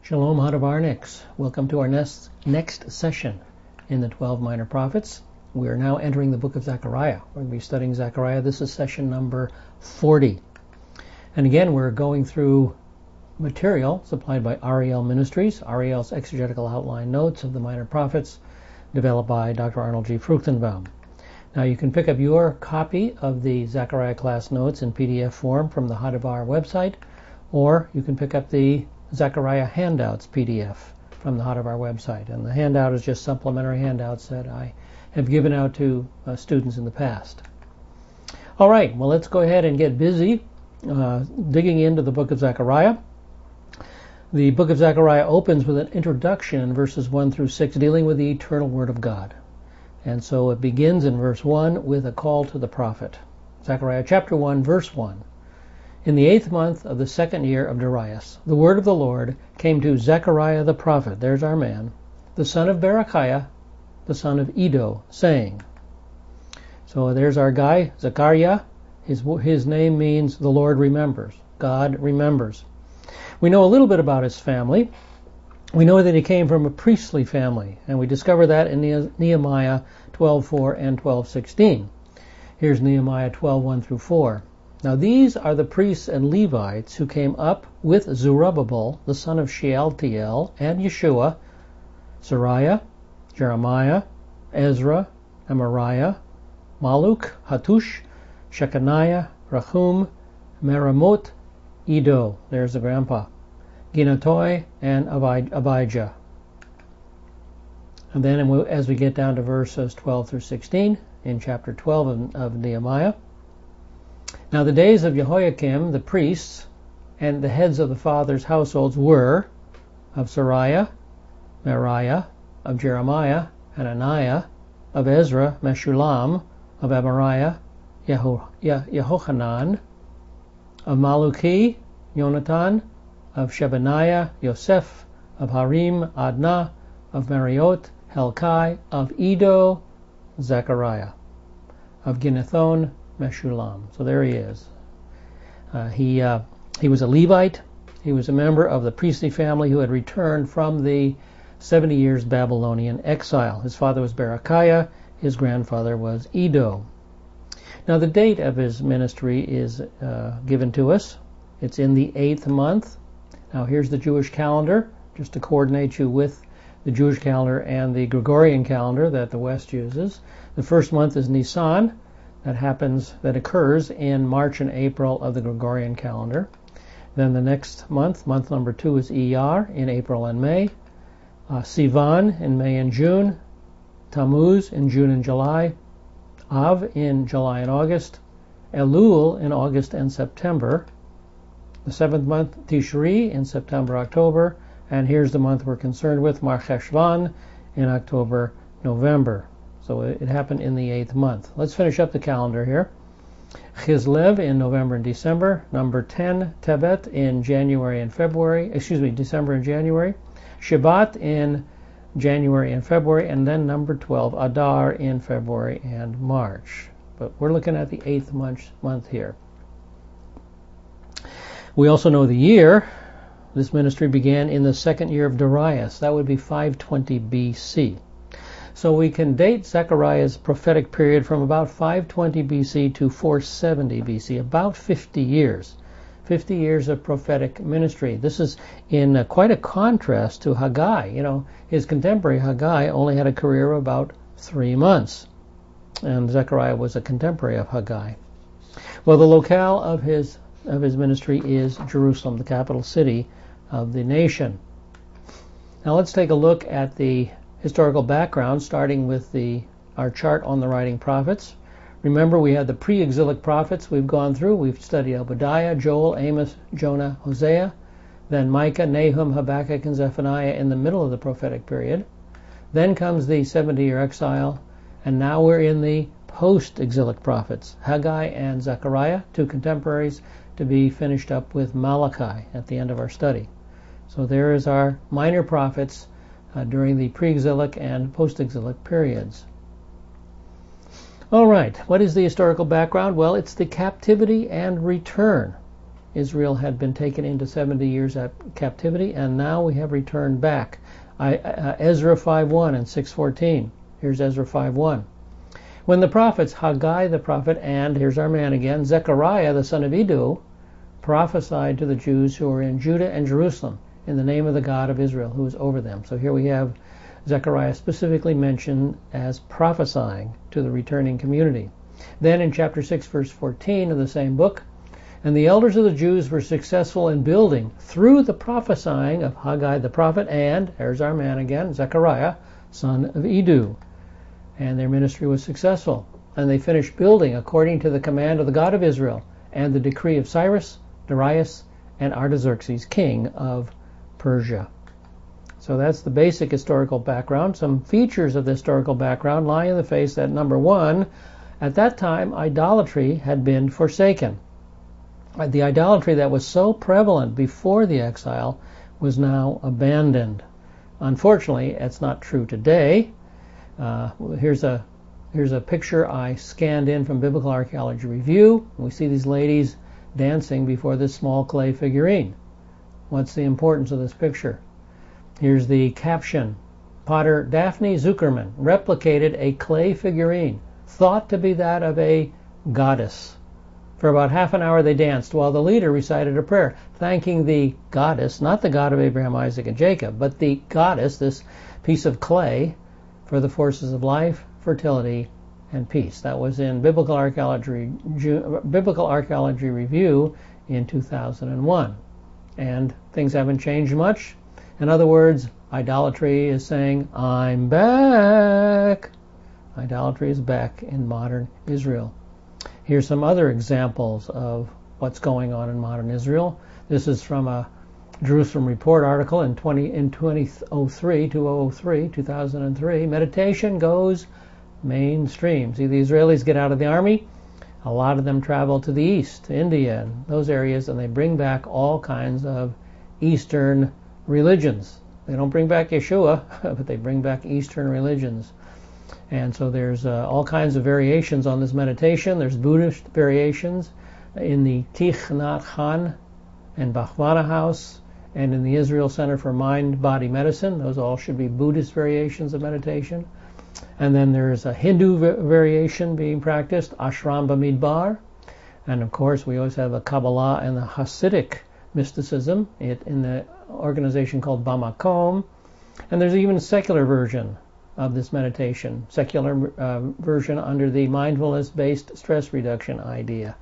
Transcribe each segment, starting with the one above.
Shalom Hadavarniks. Welcome to our next session in the 12 Minor Prophets. We are now entering the book of Zechariah. We're going to be studying Zechariah. This is session number 40. And again, we're going through material supplied by Ariel Ministries, Ariel's exegetical outline notes of the Minor Prophets, developed by Dr. Arnold G. Fruchtenbaum. Now you can pick up your copy of the Zechariah class notes in PDF form from the Hadavar website, or you can pick up the Zechariah handouts PDF from the Hadavar website. And the handout is just supplementary handouts that I have given out to students in the past. All right, well, let's go ahead and get busy digging into the book of Zechariah. The book of Zechariah opens with an introduction in verses 1 through 6 dealing with the eternal Word of God. And so it begins in verse 1 with a call to the prophet. Zechariah chapter 1, verse 1. In the 8th month of the 2nd year of Darius, the word of the Lord came to Zechariah the prophet, there's our man, the son of Berechiah, the son of Iddo, saying. So there's our guy, Zechariah. His name means the Lord remembers. God remembers. We know a little bit about his family. We know that he came from a priestly family, and we discover that in Nehemiah 12:4 and 12:16. Here's Nehemiah 12:1 through 4. Now these are the priests and Levites who came up with Zerubbabel, the son of Shealtiel, and Yeshua, Sariah, Jeremiah, Ezra, Amariah, Maluk, Hattush, Shechaniah, Rahum, Meramot, Iddo, there's the grandpa, Ginatoi, and Abijah. And then as we get down to verses 12 through 16 in chapter 12 of Nehemiah. Now the days of Jehoiakim, the priests, and the heads of the fathers' households were of Sariah, Meriah, of Jeremiah, Hananiah, of Ezra, Meshullam, of Amariah, Yehochanan, of Maluki, Yonatan, of Shebaniah, Yosef, of Harim, Adnah, of Mariot, Helkai, of Iddo, Zechariah, of Ginnethon, Meshullam. So there he is. He was a Levite. He was a member of the priestly family who had returned from the 70 years Babylonian exile. His father was Berechiah. His grandfather was Iddo. Now the date of his ministry is given to us. It's in the 8th month. Now here's the Jewish calendar, just to coordinate you with the Jewish calendar and the Gregorian calendar that the West uses. The first month is Nisan. That occurs in March and April of the Gregorian calendar. Then the next month number 2 is Iyar in April and May, Sivan in May and June, Tammuz in June and July, Av in July and August, Elul in August and September, the 7th month Tishri in September, October, and here's the month we're concerned with, Mar Cheshvan in October, November. So it happened in the 8th month. Let's finish up the calendar here. Chislev in November and December. Number 10, Tebet in January and February. December and January. Shabbat in January and February. And then number 12, Adar in February and March. But we're looking at the 8th month here. We also know the year. This ministry began in the 2nd year of Darius. That would be 520 BC. So we can date Zechariah's prophetic period from about 520 BC to 470 BC, about 50 years. 50 years of prophetic ministry. This is in quite a contrast to Haggai. His contemporary Haggai only had a career of about 3 months. And Zechariah was a contemporary of Haggai. Well, the locale of his ministry is Jerusalem, the capital city of the nation. Now let's take a look at the historical background, starting with our chart on the writing prophets. Remember, we had the pre-exilic prophets we've gone through. We've studied Obadiah, Joel, Amos, Jonah, Hosea, then Micah, Nahum, Habakkuk, and Zephaniah in the middle of the prophetic period. Then comes the 70-year exile, and now we're in the post-exilic prophets, Haggai and Zechariah, 2 contemporaries, to be finished up with Malachi at the end of our study. So there is our minor prophets during the pre-exilic and post-exilic periods. All right, what is the historical background? Well, it's the captivity and return Israel had been taken into 70 years at captivity, and now we have returned back. Ezra 5:1 and 6:14. Here's Ezra 5:1. When the prophets Haggai the prophet and, here's our man again, Zechariah the son of Iddo, prophesied to the Jews who were in Judah and Jerusalem in the name of the God of Israel who is over them. So here we have Zechariah specifically mentioned as prophesying to the returning community. Then in chapter 6, verse 14 of the same book, and the elders of the Jews were successful in building through the prophesying of Haggai the prophet and, there's our man again, Zechariah, son of Iddo. And their ministry was successful. And they finished building according to the command of the God of Israel and the decree of Cyrus, Darius, and Artaxerxes, king of Persia. So that's the basic historical background. Some features of the historical background lie in the face that, number one, at that time idolatry had been forsaken. The idolatry that was so prevalent before the exile was now abandoned. Unfortunately, it's not true today. Here's a picture I scanned in from Biblical Archaeology Review. We see these ladies dancing before this small clay figurine. What's the importance of this picture? Here's the caption. Potter Daphne Zuckerman replicated a clay figurine thought to be that of a goddess. For about half an hour they danced while the leader recited a prayer, thanking the goddess, not the God of Abraham, Isaac, and Jacob, but the goddess, this piece of clay, for the forces of life, fertility, and peace. That was in Biblical Archaeology Review in 2001. And things haven't changed much. In other words, idolatry is saying, I'm back. Idolatry is back in modern Israel. Here's some other examples of what's going on in modern Israel. This is from a Jerusalem Report article in 2003. Meditation goes mainstream. See, the Israelis get out of the army. A lot of them travel to the east, to India and those areas, and they bring back all kinds of Eastern religions. They don't bring back Yeshua, but they bring back Eastern religions. And so there's all kinds of variations on this meditation. There's Buddhist variations in the Thich Nhat Hanh and Bachmana House and in the Israel Center for Mind-Body Medicine. Those all should be Buddhist variations of meditation. And then there's a Hindu variation being practiced, Ashram Bamidbar. And of course we always have the Kabbalah and the Hasidic mysticism in the organization called Bamakom. And there's even a secular version of this meditation, secular version under the mindfulness-based stress reduction idea.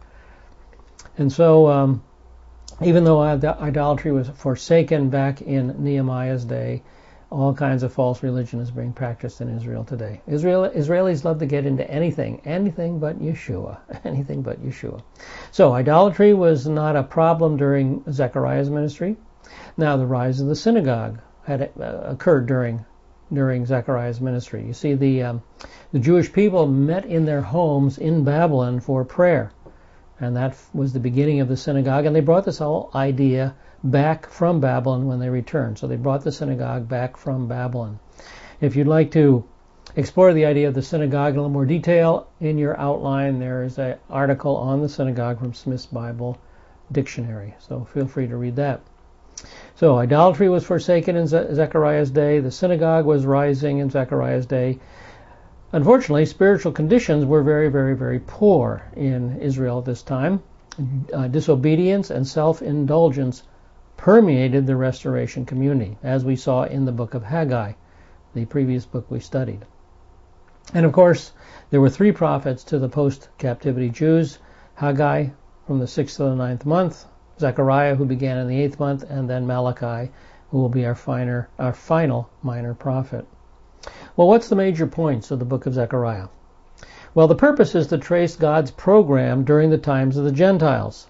And so even though idolatry was forsaken back in Nehemiah's day, all kinds of false religion is being practiced in Israel today. Israelis love to get into anything but Yeshua. Anything but Yeshua. So idolatry was not a problem during Zechariah's ministry. Now the rise of the synagogue had occurred during Zechariah's ministry. You see, the Jewish people met in their homes in Babylon for prayer. And that was the beginning of the synagogue. And they brought this whole idea back from Babylon when they returned. So they brought the synagogue back from Babylon. If you'd like to explore the idea of the synagogue in a little more detail, in your outline there is an article on the synagogue from Smith's Bible Dictionary. So feel free to read that. So idolatry was forsaken in Zechariah's day. The synagogue was rising in Zechariah's day. Unfortunately, spiritual conditions were very, very, very poor in Israel at this time. Disobedience and self-indulgence permeated the restoration community, as we saw in the book of Haggai, the previous book we studied. And of course, there were 3 prophets to the post-captivity Jews: Haggai from the 6th to the 9th month, Zechariah, who began in the 8th month, and then Malachi, who will be our final minor prophet. Well, what's the major points of the book of Zechariah? Well, the purpose is to trace God's program during the times of the Gentiles.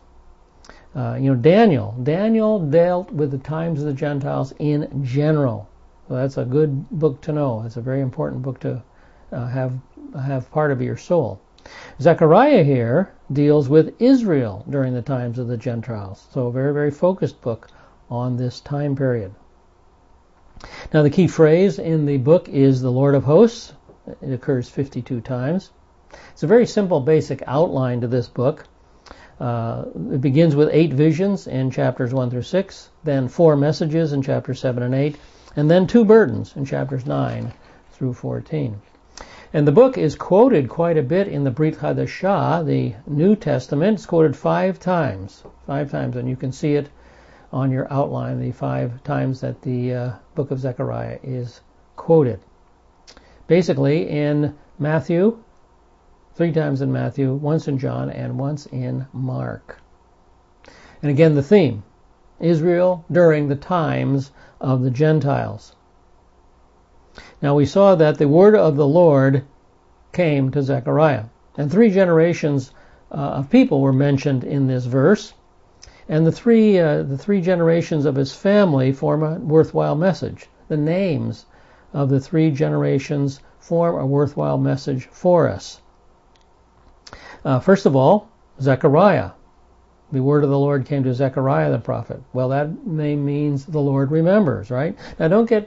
Daniel dealt with the times of the Gentiles in general. So that's a good book to know. It's a very important book to have part of your soul. Zechariah here deals with Israel during the times of the Gentiles. So a very, very focused book on this time period. Now the key phrase in the book is the Lord of Hosts. It occurs 52 times. It's a very simple, basic outline to this book. It begins with 8 visions in chapters 1 through 6, then 4 messages in chapters 7 and 8, and then 2 burdens in chapters 9 through 14. And the book is quoted quite a bit in the Brit Hadashah, the New Testament. It's quoted 5 times. 5 times, and you can see it on your outline, the 5 times that the book of Zechariah is quoted. Basically in Matthew, 3 times in Matthew, once in John, and once in Mark. And again, the theme, Israel during the times of the Gentiles. Now we saw that the word of the Lord came to Zechariah. And 3 generations of people were mentioned in this verse. And the three generations of his family form a worthwhile message. The names of the 3 generations form a worthwhile message for us. First of all, Zechariah. The word of the Lord came to Zechariah the prophet. Well, that name means the Lord remembers, right? Now don't get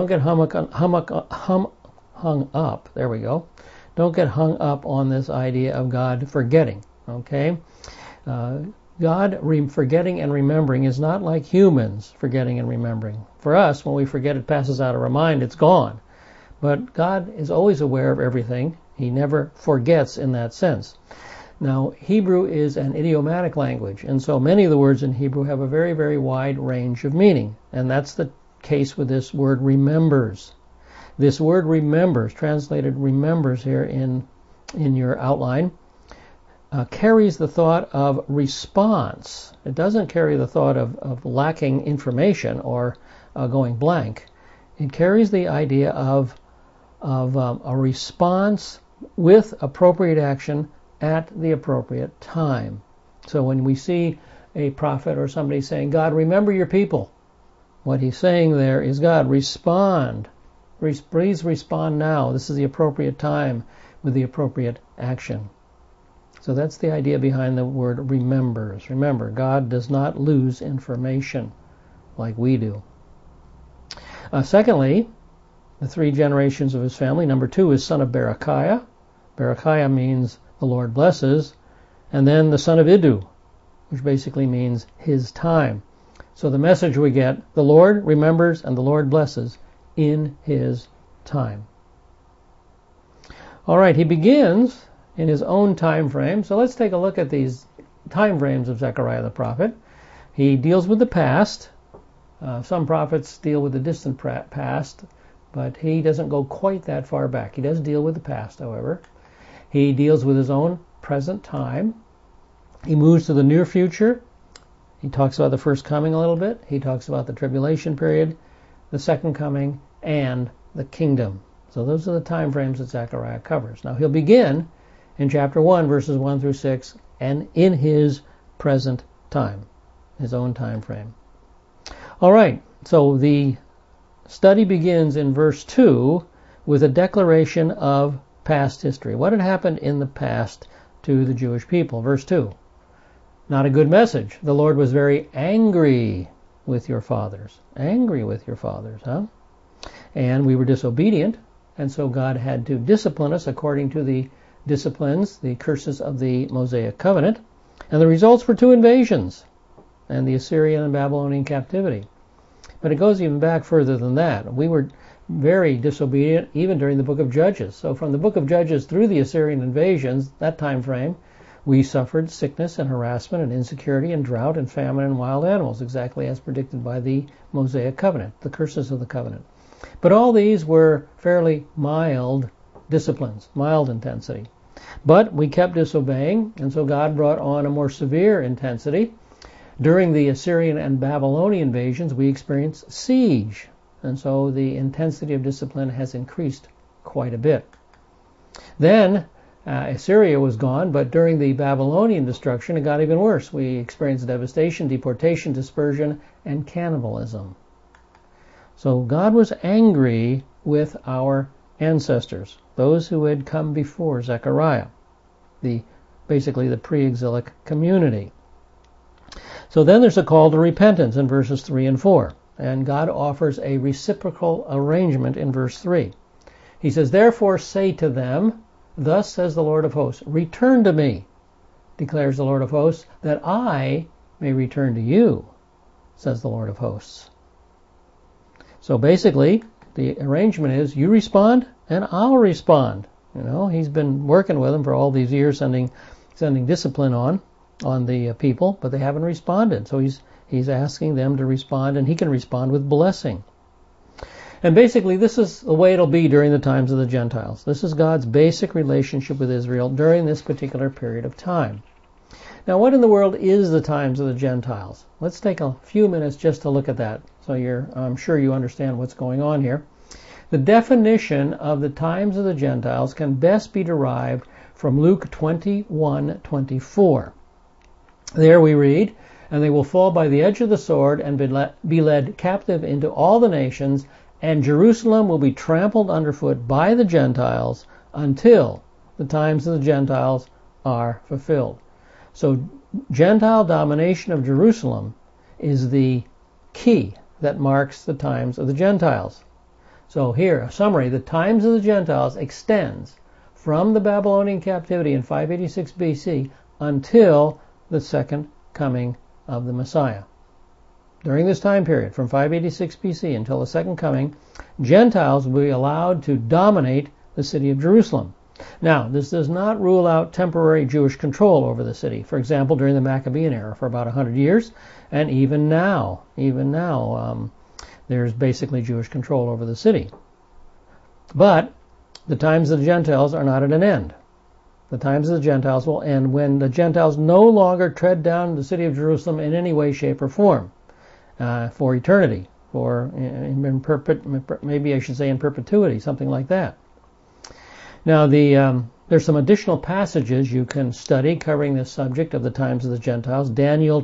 hung up. There we go. Don't get hung up on this idea of God forgetting. Okay? God forgetting and remembering is not like humans forgetting and remembering. For us, when we forget, it passes out of our mind, it's gone. But God is always aware of everything. He never forgets in that sense. Now, Hebrew is an idiomatic language, and so many of the words in Hebrew have a very, very wide range of meaning. And that's the case with this word remembers. This word remembers, translated remembers here in your outline, carries the thought of response. It doesn't carry the thought of lacking information or going blank. It carries the idea of a response with appropriate action at the appropriate time. So when we see a prophet or somebody saying, God, remember your people, what he's saying there is, God, respond. Please respond now. This is the appropriate time with the appropriate action. So that's the idea behind the word remembers. Remember, God does not lose information like we do. Secondly, the 3 generations of his family. Number 2 is son of Berechiah. Berechiah means the Lord blesses. And then the son of Iddu, which basically means his time. So the message we get, the Lord remembers and the Lord blesses in his time. All right, he begins in his own time frame. So let's take a look at these time frames of Zechariah the prophet. He deals with the past. Some prophets deal with the distant past, but he doesn't go quite that far back. He does deal with the past, however. He deals with his own present time. He moves to the near future. He talks about the first coming a little bit. He talks about the tribulation period, the second coming, and the kingdom. So those are the time frames that Zechariah covers. Now he'll begin in chapter 1, verses 1 through 6, and in his present time, his own time frame. All right, so the study begins in verse 2 with a declaration of past history. What had happened in the past to the Jewish people? Verse 2. Not a good message. The Lord was very angry with your fathers. Angry with your fathers, huh? And we were disobedient, and so God had to discipline us according to the disciplines, the curses of the Mosaic covenant. And the results were 2 invasions, and the Assyrian and Babylonian captivity. But it goes even back further than that. We were very disobedient even during the book of Judges. So from the book of Judges through the Assyrian invasions, that time frame, we suffered sickness and harassment and insecurity and drought and famine and wild animals, exactly as predicted by the Mosaic covenant, the curses of the covenant. But all these were fairly mild disciplines, mild intensity. But we kept disobeying, and so God brought on a more severe intensity. During the Assyrian and Babylonian invasions, we experienced siege, and so the intensity of discipline has increased quite a bit. Then Assyria was gone, but during the Babylonian destruction, it got even worse. We experienced devastation, deportation, dispersion, and cannibalism. So God was angry with our ancestors, those who had come before Zechariah, basically the pre-exilic community. So then there's a call to repentance in verses 3 and 4. And God offers a reciprocal arrangement in verse 3. He says, therefore say to them, thus says the Lord of hosts, return to me, declares the Lord of hosts, that I may return to you, says the Lord of hosts. So basically, the arrangement is you respond and I'll respond. He's been working with them for all these years, sending discipline on the people, but they haven't responded. So he's asking them to respond, and he can respond with blessing. And basically, this is the way it'll be during the times of the Gentiles. This is God's basic relationship with Israel during this particular period of time. Now, what in the world is the times of the Gentiles? Let's take a few minutes just to look at that, so I'm sure you understand what's going on here. The definition of the times of the Gentiles can best be derived from Luke 21:24. There we read, "And they will fall by the edge of the sword and be led captive into all the nations, and Jerusalem will be trampled underfoot by the Gentiles until the times of the Gentiles are fulfilled." So Gentile domination of Jerusalem is the key that marks the times of the Gentiles. So here, a summary: the times of the Gentiles extends from the Babylonian captivity in 586 BC until the second coming of the Messiah. During this time period, from 586 BC until the second coming, Gentiles will be allowed to dominate the city of Jerusalem. Now, this does not rule out temporary Jewish control over the city. For example, during the Maccabean era for about 100 years, and even now, there's basically Jewish control over the city. But the times of the Gentiles are not at an end. The times of the Gentiles will end when the Gentiles no longer tread down the city of Jerusalem in any way, shape, or form for eternity, maybe I should say in perpetuity, something like that. Now, there's some additional passages you can study covering this subject of the times of the Gentiles. Daniel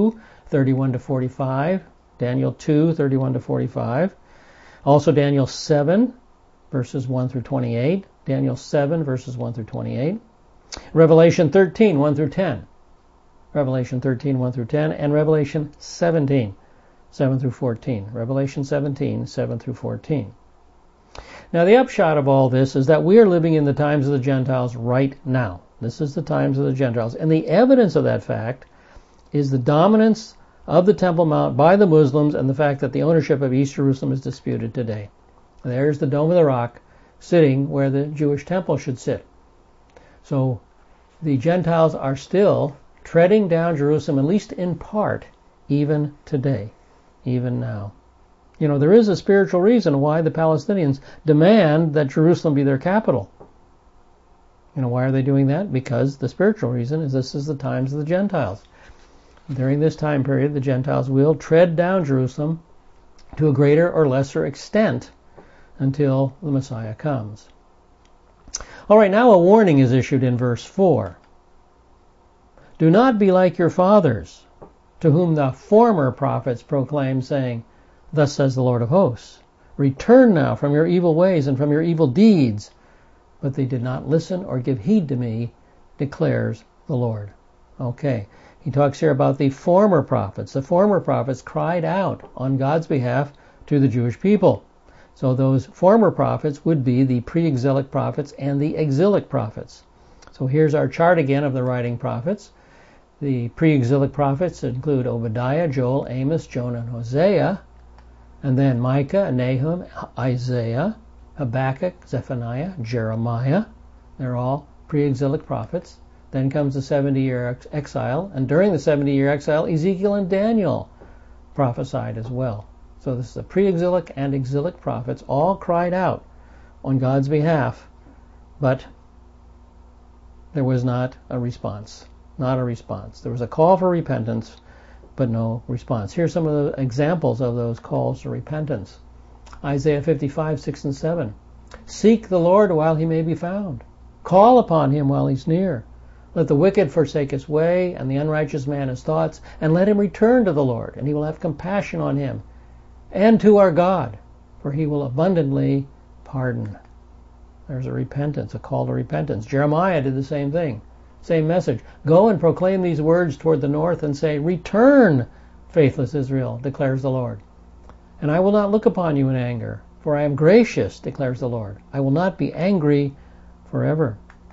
2:31-45. Daniel 2:31-45. Also Daniel 7, verses 1-28. Daniel 7, verses 1-28. Revelation 13, 1-10. Revelation 13, 1-10. And Revelation 17, 7-14. Revelation 17, 7-14. Now, the upshot of all this is that we are living in the times of the Gentiles right now. This is the times of the Gentiles. And the evidence of that fact is the dominance of the Temple Mount by the Muslims and the fact that the ownership of East Jerusalem is disputed today. There's the Dome of the Rock sitting where the Jewish temple should sit. So the Gentiles are still treading down Jerusalem, at least in part, even today, even now. There is a spiritual reason why the Palestinians demand that Jerusalem be their capital. Why are they doing that? Because the spiritual reason is this is the times of the Gentiles. During this time period, the Gentiles will tread down Jerusalem to a greater or lesser extent until the Messiah comes. All right, now a warning is issued in verse 4. "Do not be like your fathers, to whom the former prophets proclaimed, saying, Thus says the Lord of hosts, return now from your evil ways and from your evil deeds. But they did not listen or give heed to me, declares the Lord." Okay, he talks here about the former prophets. The former prophets cried out on God's behalf to the Jewish people. So those former prophets would be the pre-exilic prophets and the exilic prophets. So here's our chart again of the writing prophets. The pre-exilic prophets include Obadiah, Joel, Amos, Jonah, and Hosea. And then Micah, Nahum, Isaiah, Habakkuk, Zephaniah, Jeremiah. They're all pre-exilic prophets. Then comes the 70-year exile. And during the 70-year exile, Ezekiel and Daniel prophesied as well. So this is the pre-exilic and exilic prophets all cried out on God's behalf. But there was not a response. Not a response. There was a call for repentance, but no response. Here's some of the examples of those calls to repentance. Isaiah 55, 6 and 7. "Seek the Lord while he may be found. Call upon him while he's near. Let the wicked forsake his way, and the unrighteous man his thoughts, and let him return to the Lord, and he will have compassion on him, and to our God, for he will abundantly pardon." There's a repentance, a call to repentance. Jeremiah did the same thing. Same message. "Go and proclaim these words toward the north and say, Return, faithless Israel, declares the Lord. And I will not look upon you in anger, for I am gracious, declares the Lord. I will not be angry forever."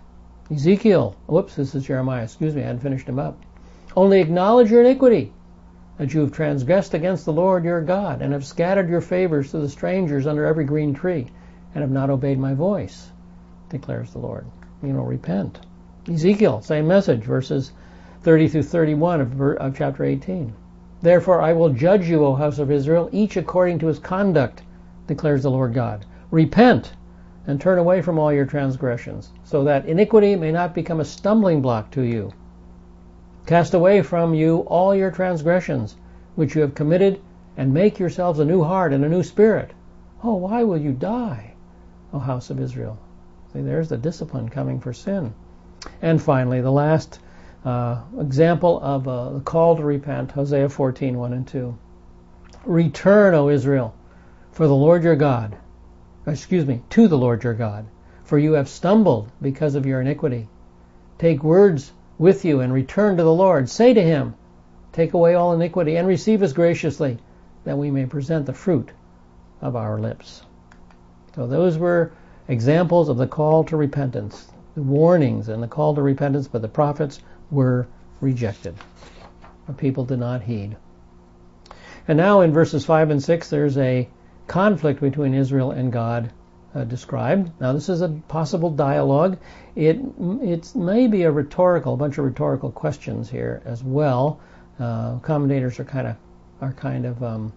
Ezekiel, whoops, this is Jeremiah, excuse me, I hadn't finished him up. Only acknowledge your iniquity, that you have transgressed against the Lord your God, and have scattered your favors to the strangers under every green tree, and have not obeyed my voice, declares the Lord. Repent. Ezekiel, same message, verses 30 through 31 of chapter 18. Therefore I will judge you, O house of Israel, each according to his conduct, declares the Lord God. Repent and turn away from all your transgressions, so that iniquity may not become a stumbling block to you. Cast away from you all your transgressions, which you have committed, and make yourselves a new heart and a new spirit. Oh, why will you die, O house of Israel? See, there's the discipline coming for sin. And finally, the last example of the call to repent, Hosea 14, 1 and 2. Return, O Israel, for the Lord your God, to the Lord your God, for you have stumbled because of your iniquity. Take words with you and return to the Lord. Say to him, take away all iniquity and receive us graciously, that we may present the fruit of our lips. So those were examples of the call to repentance. The warnings and the call to repentance by the prophets were rejected. The people did not heed. And now in verses 5 and 6 there's a conflict between Israel and God described. Now this is a possible dialogue. It may be a bunch of rhetorical questions here as well. Commentators are kind of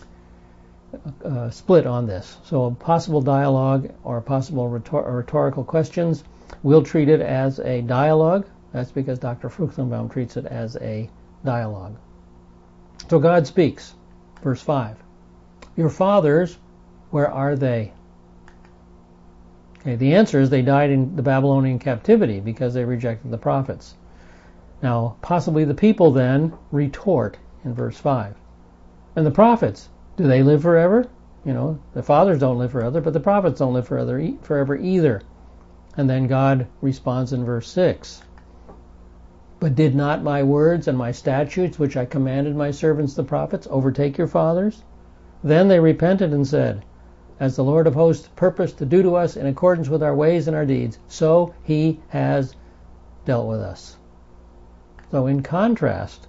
split on this. So a possible dialogue or possible rhetorical questions. We'll treat it as a dialogue. That's because Dr. Fruchtenbaum treats it as a dialogue. So God speaks. Verse 5. Your fathers, where are they? Okay, the answer is they died in the Babylonian captivity because they rejected the prophets. Now, possibly the people then retort in verse 5. And the prophets, do they live forever? The fathers don't live forever, but the prophets don't live forever either. And then God responds in verse 6. But did not my words and my statutes, which I commanded my servants the prophets, overtake your fathers? Then they repented and said, as the Lord of hosts purposed to do to us in accordance with our ways and our deeds, so he has dealt with us. So in contrast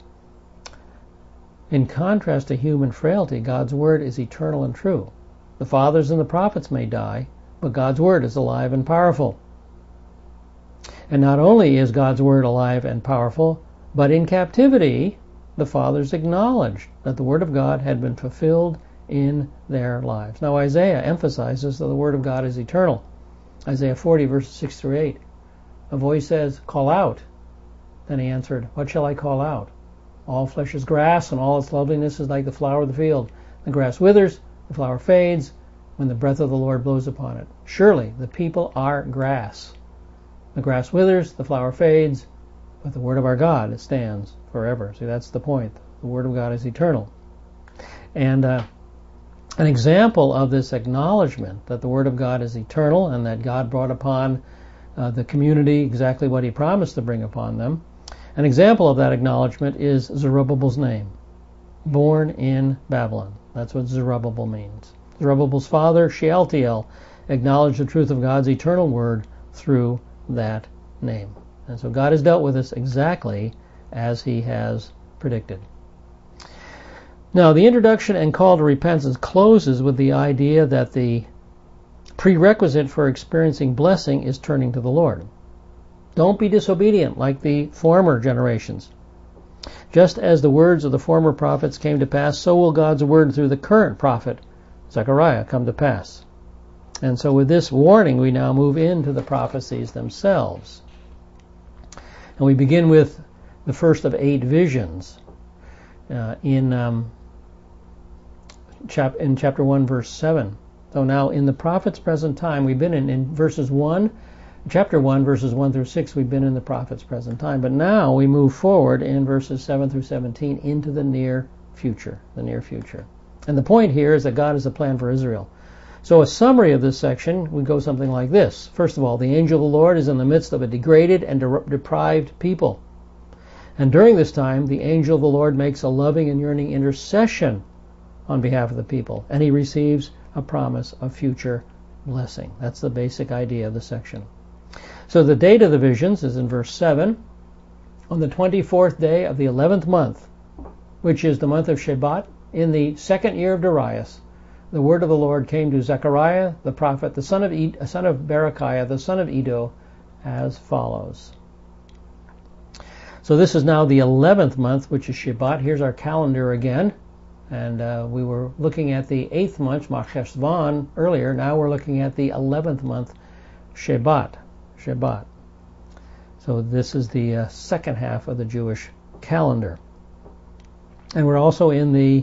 to human frailty, God's word is eternal and true. The fathers and the prophets may die, but God's word is alive and powerful. And not only is God's word alive and powerful, but in captivity, the fathers acknowledged that the word of God had been fulfilled in their lives. Now Isaiah emphasizes that the word of God is eternal. Isaiah 40, verses 6 through 8. A voice says, call out. Then he answered, what shall I call out? All flesh is grass, and all its loveliness is like the flower of the field. The grass withers, the flower fades, when the breath of the Lord blows upon it. Surely the people are grass. The grass withers, the flower fades, but the word of our God, it stands forever. See, that's the point. The word of God is eternal. And an example of this acknowledgement that the word of God is eternal and that God brought upon the community exactly what he promised to bring upon them, an example of that acknowledgement is Zerubbabel's name, born in Babylon. That's what Zerubbabel means. Zerubbabel's father, Shealtiel, acknowledged the truth of God's eternal word through that name. And so God has dealt with us exactly as he has predicted. Now, the introduction and call to repentance closes with the idea that the prerequisite for experiencing blessing is turning to the Lord. Don't be disobedient like the former generations. Just as the words of the former prophets came to pass, so will God's word through the current prophet, Zechariah, come to pass. And so with this warning, we now move into the prophecies themselves. And we begin with the first of 8 visions in chapter 1, verse 7. So now in the prophet's present time, we've been in chapter 1, verses 1 through 6, we've been in the prophet's present time. But now we move forward in verses 7 through 17 into the near future. And the point here is that God has a plan for Israel. So a summary of this section would go something like this. First of all, the angel of the Lord is in the midst of a degraded and deprived people. And during this time, the angel of the Lord makes a loving and yearning intercession on behalf of the people, and he receives a promise of future blessing. That's the basic idea of the section. So the date of the visions is in verse 7. On the 24th day of the 11th month, which is the month of Shebat, in the second year of Darius, the word of the Lord came to Zechariah the prophet, the son of Berechiah, the son of Iddo, as follows. So this is now the 11th month, which is Shebat. Here's our calendar again. And we were looking at the 8th month, Marcheshvan, earlier. Now we're looking at the 11th month, Shebat. So this is the second half of the Jewish calendar. And we're also in the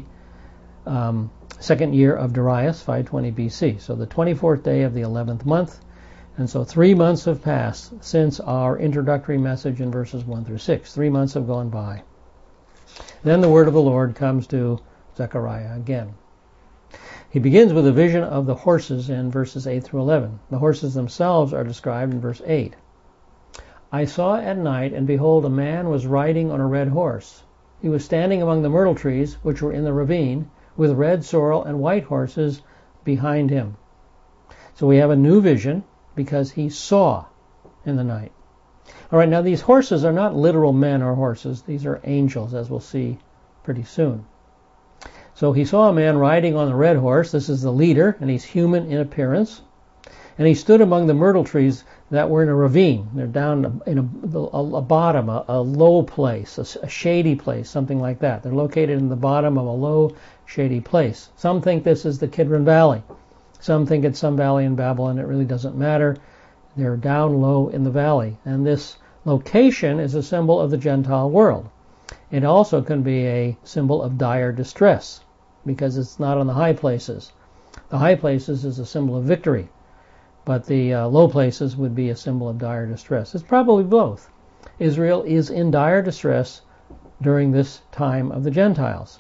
second year of Darius, 520 BC. So the 24th day of the 11th month. And so 3 months have passed since our introductory message in verses 1 through 6. 3 months have gone by. Then the word of the Lord comes to Zechariah again. He begins with a vision of the horses in verses 8 through 11. The horses themselves are described in verse 8. I saw at night, and behold, a man was riding on a red horse. He was standing among the myrtle trees, which were in the ravine, with red sorrel and white horses behind him. So we have a new vision, because he saw in the night. All right, now these horses are not literal men or horses. These are angels, as we'll see pretty soon. So he saw a man riding on a red horse. This is the leader, and he's human in appearance. And he stood among the myrtle trees that were in a ravine. They're down in a bottom, a low place, a shady place, something like that. They're located in the bottom of a low, shady place. Some think this is the Kidron Valley. Some think it's some valley in Babylon. It really doesn't matter. They're down low in the valley. And this location is a symbol of the Gentile world. It also can be a symbol of dire distress, because it's not on the high places. The high places is a symbol of victory, but the low places would be a symbol of dire distress. It's probably both. Israel is in dire distress during this time of the Gentiles.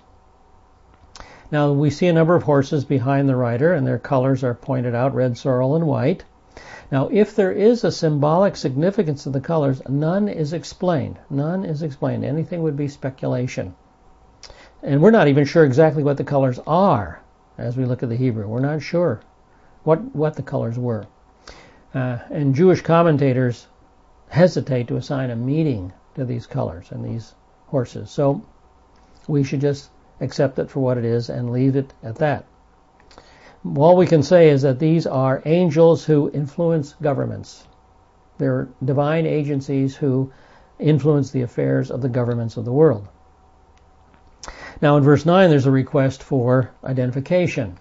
Now we see a number of horses behind the rider, and their colors are pointed out, red, sorrel, and white. Now if there is a symbolic significance of the colors, none is explained. None is explained. Anything would be speculation. And we're not even sure exactly what the colors are as we look at the Hebrew. We're not sure what the colors were. And Jewish commentators hesitate to assign a meaning to these colors and these horses. So we should just accept it for what it is and leave it at that. All we can say is that these are angels who influence governments. They're divine agencies who influence the affairs of the governments of the world. Now in verse 9 there's a request for identification.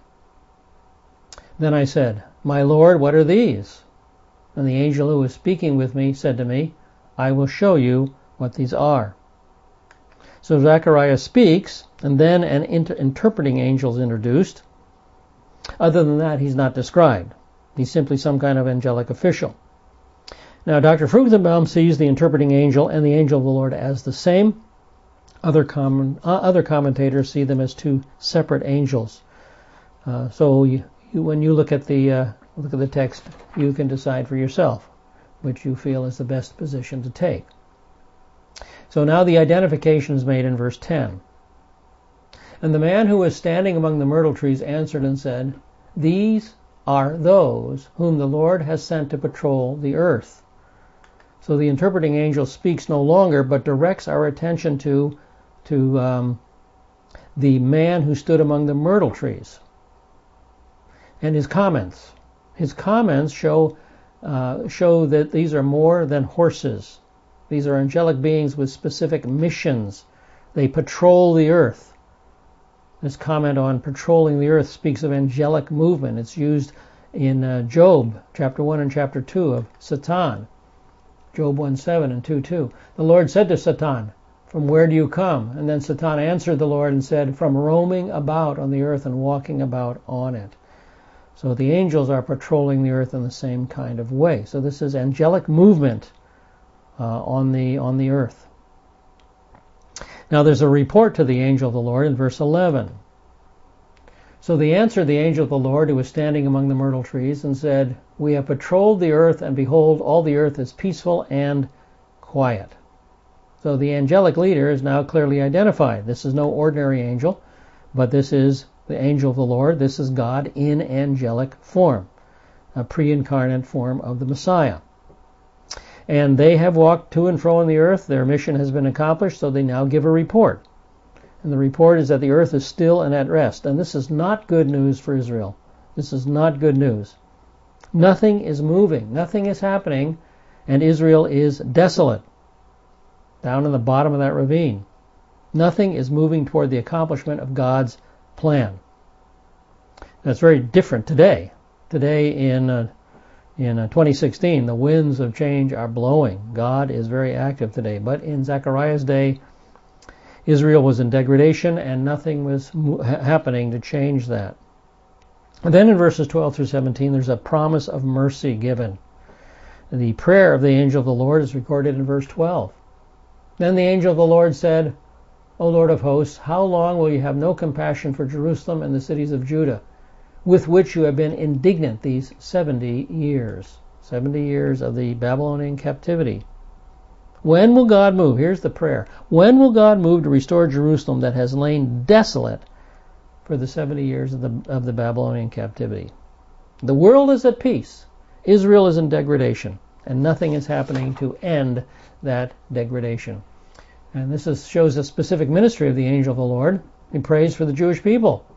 Then I said, My Lord, what are these? And the angel who was speaking with me said to me, I will show you what these are. So Zechariah speaks, and then an interpreting angel is introduced. Other than that, he's not described. He's simply some kind of angelic official. Now, Dr. Fruchtenbaum sees the interpreting angel and the angel of the Lord as the same. Other commentators see them as two separate angels. So when you look at the text, you can decide for yourself which you feel is the best position to take. So now the identification is made in verse 10. And the man who was standing among the myrtle trees answered and said, These are those whom the Lord has sent to patrol the earth. So the interpreting angel speaks no longer, but directs our attention to the man who stood among the myrtle trees. And his comments. His comments show that these are more than horses. These are angelic beings with specific missions. They patrol the earth. This comment on patrolling the earth speaks of angelic movement. It's used in Job, chapter 1 and chapter 2 of Satan. Job 1:7 and 2:2. The Lord said to Satan, From where do you come? And then Satan answered the Lord and said, From roaming about on the earth and walking about on it. So the angels are patrolling the earth in the same kind of way. So this is angelic movement on the earth. Now there's a report to the angel of the Lord in verse 11. So they answered the angel of the Lord who was standing among the myrtle trees and said, We have patrolled the earth, and behold, all the earth is peaceful and quiet. So the angelic leader is now clearly identified. This is no ordinary angel, but this is the angel of the Lord. This is God in angelic form, a pre-incarnate form of the Messiah. And they have walked to and fro on the earth. Their mission has been accomplished, so they now give a report. And the report is that the earth is still and at rest. And this is not good news for Israel. This is not good news. Nothing is moving. Nothing is happening. And Israel is desolate. Down in the bottom of that ravine. Nothing is moving toward the accomplishment of God's plan. That's very different today. Today in 2016, the winds of change are blowing. God is very active today. But in Zechariah's day, Israel was in degradation and nothing was happening to change that. And then in verses 12 through 17, there's a promise of mercy given. The prayer of the angel of the Lord is recorded in verse 12. Then the angel of the Lord said, O Lord of hosts, how long will you have no compassion for Jerusalem and the cities of Judah, with which you have been indignant these 70 years? 70 years of the Babylonian captivity. When will God move? Here's the prayer. When will God move to restore Jerusalem that has lain desolate for the 70 years of the Babylonian captivity? The world is at peace. Israel is in degradation, and nothing is happening to end that degradation. And this shows a specific ministry of the angel of the Lord. He prays for the Jewish people.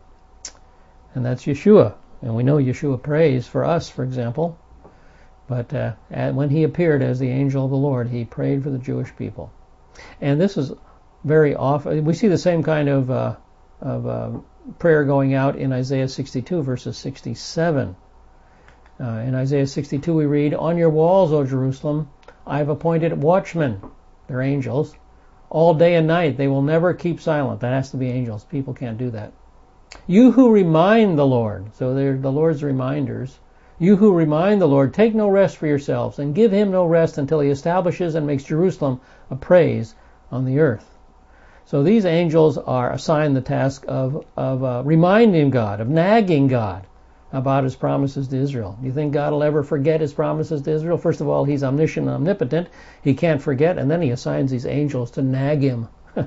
And that's Yeshua. And we know Yeshua prays for us, for example. But when he appeared as the angel of the Lord, he prayed for the Jewish people. And this is very often, we see the same kind of prayer going out in Isaiah 62, verses 67. In Isaiah 62 we read, On your walls, O Jerusalem, I have appointed watchmen, they're angels, all day and night. They will never keep silent. That has to be angels. People can't do that. You who remind the Lord, so they're the Lord's reminders, you who remind the Lord, take no rest for yourselves, and give him no rest until he establishes and makes Jerusalem a praise on the earth. So these angels are assigned the task of reminding God, of nagging God about his promises to Israel. Do you think God will ever forget his promises to Israel? First of all, he's omniscient and omnipotent. He can't forget, and then he assigns these angels to nag him.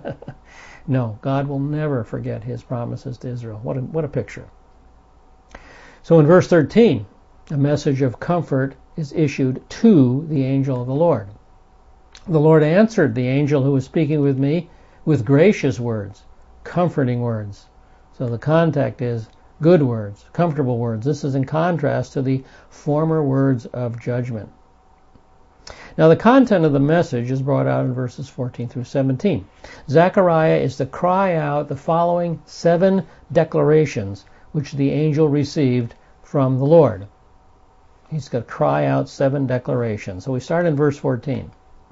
No, God will never forget his promises to Israel. What a picture. So in verse 13, a message of comfort is issued to the angel of the Lord. The Lord answered the angel who was speaking with me with gracious words, comforting words. So the context is good words, comfortable words. This is in contrast to the former words of judgment. Now the content of the message is brought out in verses 14 through 17. Zechariah is to cry out the following 7 declarations which the angel received from the Lord. He's going to cry out 7 declarations. So we start in verse 14.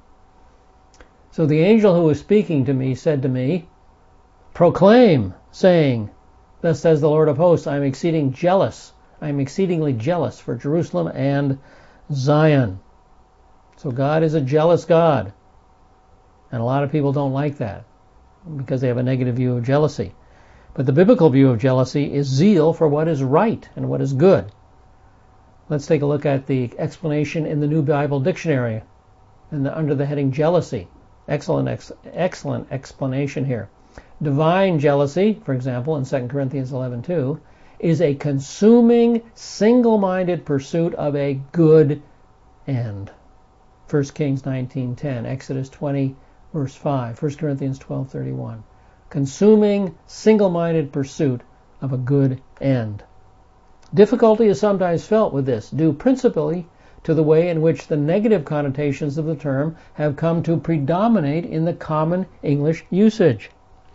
So the angel who was speaking to me said to me, Proclaim, saying, Thus says the Lord of hosts, I am exceedingly jealous for Jerusalem and Zion. So God is a jealous God. And a lot of people don't like that because they have a negative view of jealousy. But the biblical view of jealousy is zeal for what is right and what is good. Let's take a look at the explanation in the New Bible Dictionary under the heading jealousy. Excellent explanation here. Divine jealousy, for example, in 2 Corinthians 11:2, is a consuming, single-minded pursuit of a good end. 1 Kings 19:10, Exodus 20, verse 5, 1 Corinthians 12:31. Consuming, single-minded pursuit of a good end. Difficulty is sometimes felt with this, due principally to the way in which the negative connotations of the term have come to predominate in the common English usage.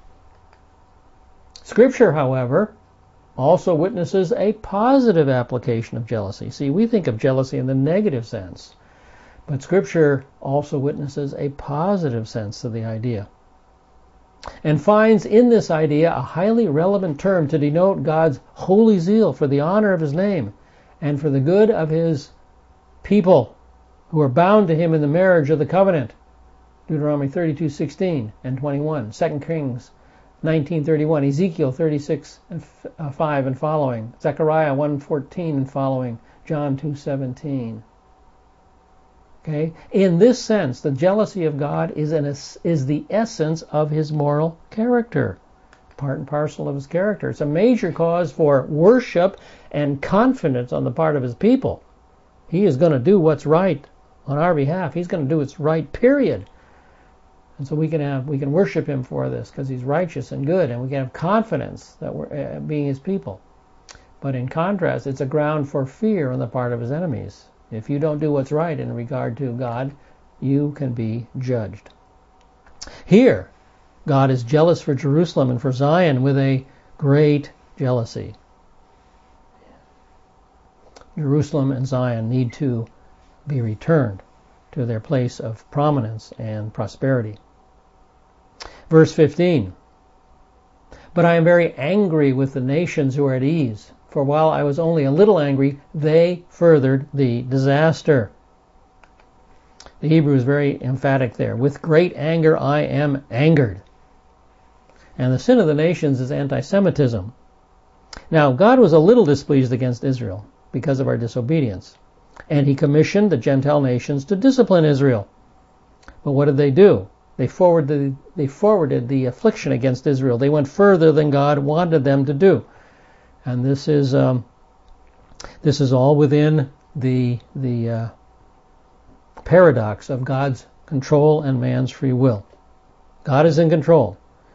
Scripture, however, also witnesses a positive application of jealousy. See, we think of jealousy in the negative sense, but Scripture also witnesses a positive sense to the idea, and finds in this idea a highly relevant term to denote God's holy zeal for the honor of his name and for the good of his people who are bound to him in the marriage of the covenant. Deuteronomy 32:16 and 21, 2 Kings 19:31, Ezekiel 36:5 and following, Zechariah 1:14 and following, John 2:17. Okay? In this sense, the jealousy of God is the essence of his moral character, part and parcel of his character. It's a major cause for worship and confidence on the part of his people. He is going to do what's right on our behalf. He's going to do what's right, period. And so we can worship him for this because he's righteous and good, and we can have confidence that we're being his people. But in contrast, it's a ground for fear on the part of his enemies. If you don't do what's right in regard to God, you can be judged. Here, God is jealous for Jerusalem and for Zion with a great jealousy. Jerusalem and Zion need to be returned to their place of prominence and prosperity. Verse 15. But I am very angry with the nations who are at ease, for while I was only a little angry, they furthered the disaster. The Hebrew is very emphatic there. With great anger I am angered. And the sin of the nations is anti-Semitism. Now, God was a little displeased against Israel because of our disobedience. And he commissioned the Gentile nations to discipline Israel. But what did they do? They forwarded the affliction against Israel. They went further than God wanted them to do. And this is all within the paradox of God's control and man's free will. God is in control,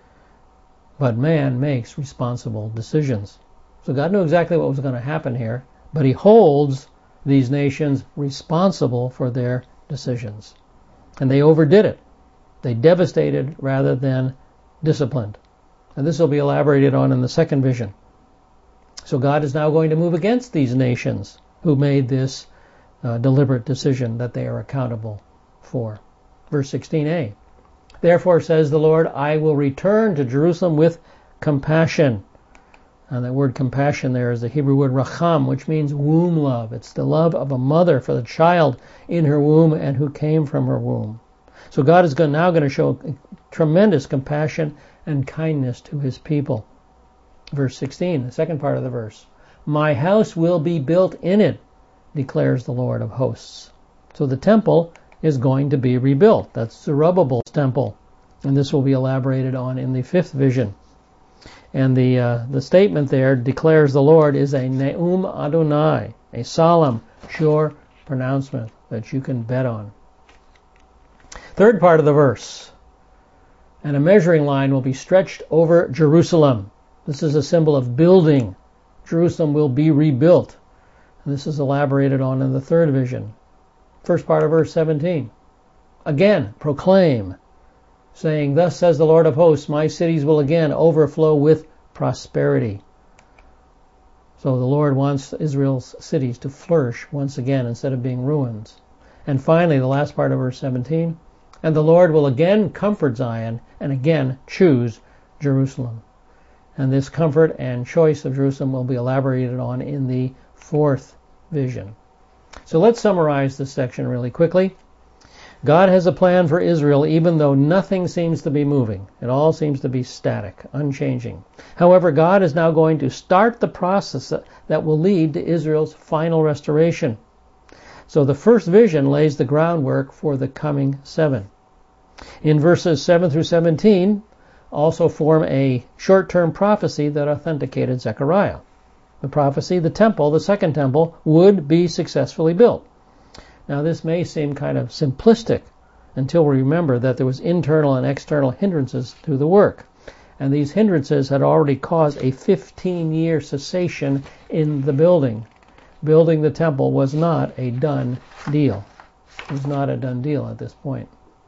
but man makes responsible decisions. So God knew exactly what was going to happen here, but he holds these nations responsible for their decisions. And they overdid it. They devastated rather than disciplined. And this will be elaborated on in the second vision. So God is now going to move against these nations who made this deliberate decision that they are accountable for. Verse 16a. Therefore, says the Lord, I will return to Jerusalem with compassion. And that word compassion there is the Hebrew word racham, which means womb love. It's the love of a mother for the child in her womb and who came from her womb. So God is now going to show tremendous compassion and kindness to his people. Verse 16, the second part of the verse. My house will be built in it, declares the Lord of hosts. So the temple is going to be rebuilt. That's Zerubbabel's temple. And this will be elaborated on in the fifth vision. And the statement there, declares the Lord, is a Ne'um Adonai, a solemn, sure pronouncement that you can bet on. Third part of the verse. And a measuring line will be stretched over Jerusalem. This is a symbol of building. Jerusalem will be rebuilt. And this is elaborated on in the third vision. First part of verse 17. Again, proclaim, saying, Thus says the Lord of hosts, my cities will again overflow with prosperity. So the Lord wants Israel's cities to flourish once again instead of being ruins. And finally, the last part of verse 17. And the Lord will again comfort Zion and again choose Jerusalem. And this comfort and choice of Jerusalem will be elaborated on in the fourth vision. So let's summarize this section really quickly. God has a plan for Israel even though nothing seems to be moving. It all seems to be static, unchanging. However, God is now going to start the process that will lead to Israel's final restoration. So the first vision lays the groundwork for the coming seven. In verses 7 through 17, also form a short-term prophecy that authenticated Zechariah. The prophecy, the temple, the second temple, would be successfully built. Now this may seem kind of simplistic until we remember that there was internal and external hindrances to the work. And these hindrances had already caused a 15-year cessation in the building. Building the temple was not a done deal. It was not a done deal at this point.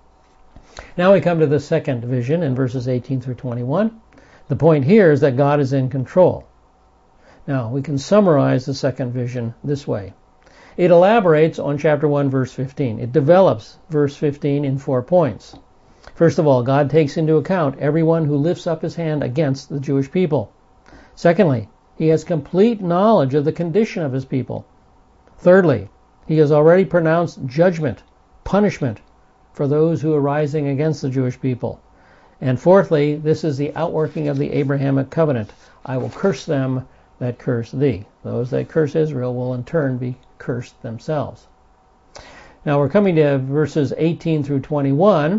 Now we come to the second vision in verses 18 through 21. The point here is that God is in control. Now we can summarize the second vision this way. It elaborates on chapter 1, verse 15. It develops verse 15 in 4 points. First of all, God takes into account everyone who lifts up his hand against the Jewish people. Secondly, he has complete knowledge of the condition of his people. Thirdly, he has already pronounced judgment, punishment, for those who are rising against the Jewish people. And fourthly, this is the outworking of the Abrahamic covenant. I will curse them that curse thee. Those that curse Israel will in turn be cursed themselves. Now we're coming to verses 18 through 21.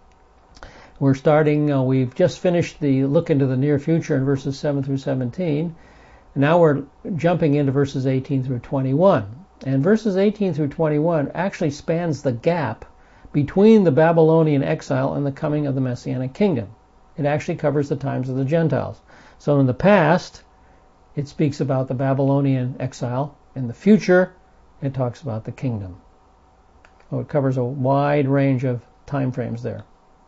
We're starting, we've just finished the look into the near future in verses 7 through 17. Now we're jumping into verses 18 through 21. And verses 18 through 21 actually spans the gap between the Babylonian exile and the coming of the Messianic kingdom. It actually covers the times of the Gentiles. So in the past, it speaks about the Babylonian exile. In the future, it talks about the kingdom. So it covers a wide range of time frames there.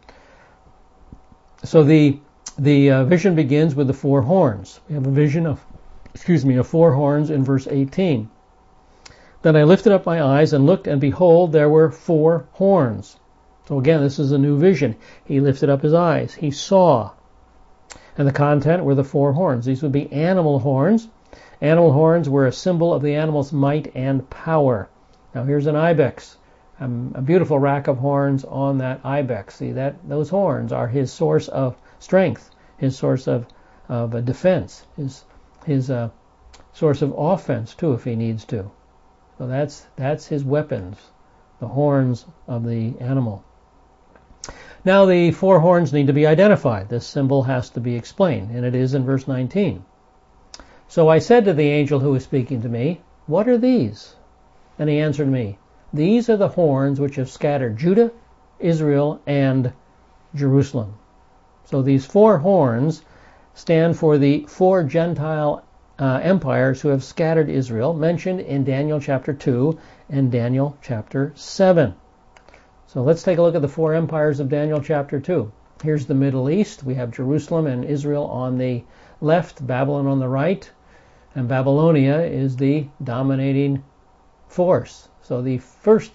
So the vision begins with the four horns. We have a vision of four horns in verse 18. Then I lifted up my eyes and looked, and behold, there were four horns. So again, this is a new vision. He lifted up his eyes. He saw. And the content were the four horns. These would be animal horns. Animal horns were a symbol of the animal's might and power. Now here's an ibex. A beautiful rack of horns on that ibex. See, those horns are his source of strength, his source of defense, his source of offense too, if he needs to. So that's his weapons, the horns of the animal. Now the four horns need to be identified. This symbol has to be explained, and it is in verse 19. So I said to the angel who was speaking to me, "What are these?" And he answered me, "These are the horns which have scattered Judah, Israel, and Jerusalem." So these four horns stand for the four Gentile empires who have scattered Israel, mentioned in Daniel chapter 2 and Daniel chapter 7. So let's take a look at the four empires of Daniel chapter 2. Here's the Middle East. We have Jerusalem and Israel on the left, Babylon on the right, and Babylonia is the dominating force. So the first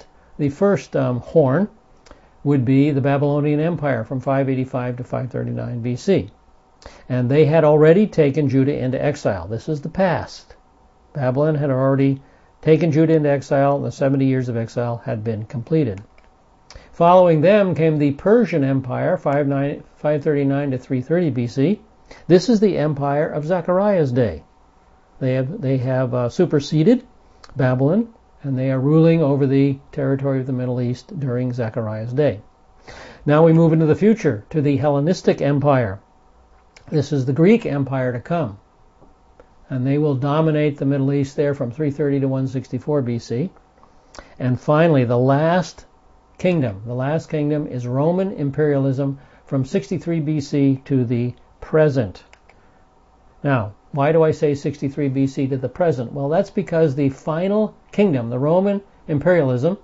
horn would be the Babylonian Empire from 585 to 539 BC. And they had already taken Judah into exile. This is the past. Babylon had already taken Judah into exile. The 70 years of exile had been completed. Following them came the Persian Empire, 539 to 330 BC. This is the empire of Zechariah's day. They have superseded Babylon, and they are ruling over the territory of the Middle East during Zechariah's day. Now we move into the future, to the Hellenistic Empire. This is the Greek Empire to come. And they will dominate the Middle East there from 330 to 164 BC. And finally, the last kingdom is Roman imperialism from 63 BC to the present. Now, why do I say 63 BC to the present? Well, that's because the final kingdom, the Roman imperialism,